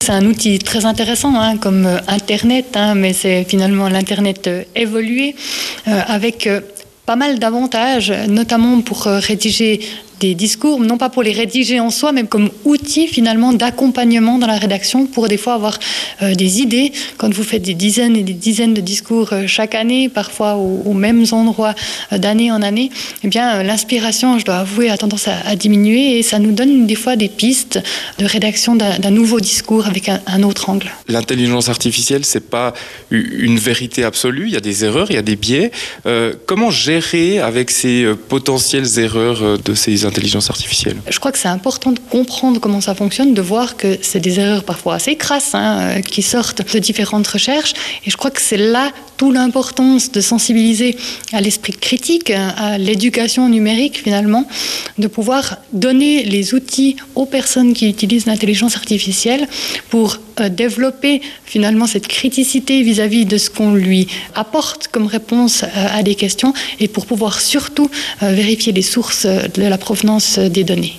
c'est un outil très intéressant, comme Internet, mais c'est finalement l'Internet évolué avec pas mal d'avantages, notamment pour rédiger des discours, non pas pour les rédiger en soi, mais comme outil finalement d'accompagnement dans la rédaction pour des fois avoir des idées. Quand vous faites des dizaines et des dizaines de discours chaque année, parfois aux mêmes endroits d'année en année, eh bien l'inspiration, je dois avouer, a tendance à diminuer et ça nous donne des fois des pistes de rédaction d'un nouveau discours avec un autre angle. L'intelligence artificielle, c'est pas une vérité absolue, il y a des erreurs, il y a des biais. Comment gérer avec ces potentielles erreurs de ces intelligence artificielle? Je crois que c'est important de comprendre comment ça fonctionne, de voir que c'est des erreurs parfois assez crasses qui sortent de différentes recherches. Et je crois que c'est là toute l'importance de sensibiliser à l'esprit critique, à l'éducation numérique finalement, de pouvoir donner les outils aux personnes qui utilisent l'intelligence artificielle pour développer finalement cette criticité vis-à-vis de ce qu'on lui apporte comme réponse à des questions et pour pouvoir surtout vérifier les sources de la provenance des données.